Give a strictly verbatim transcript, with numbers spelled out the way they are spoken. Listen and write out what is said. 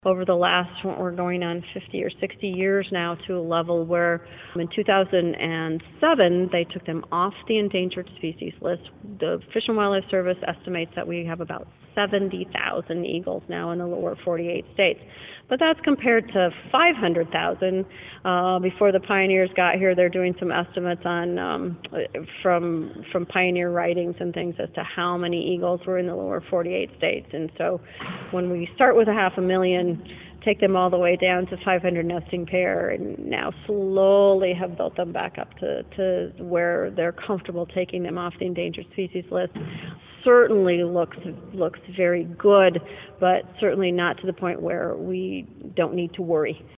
over the last, we're going on fifty or sixty years now, to a level where in two thousand seven they took them off the endangered species list. The Fish and Wildlife Service estimates that we have about seventy thousand eagles now in the lower forty-eight states. But that's compared to five hundred thousand uh, before the pioneers got here. They're doing some estimates on um, from from pioneer writings and things as to how many eagles were in the lower forty-eight states. And so when we start with a half a million, take them all the way down to five hundred nesting pair, and now slowly have built them back up to, to where they're comfortable taking them off the endangered species list, certainly looks looks very good, but certainly not to the point where we don't need to worry.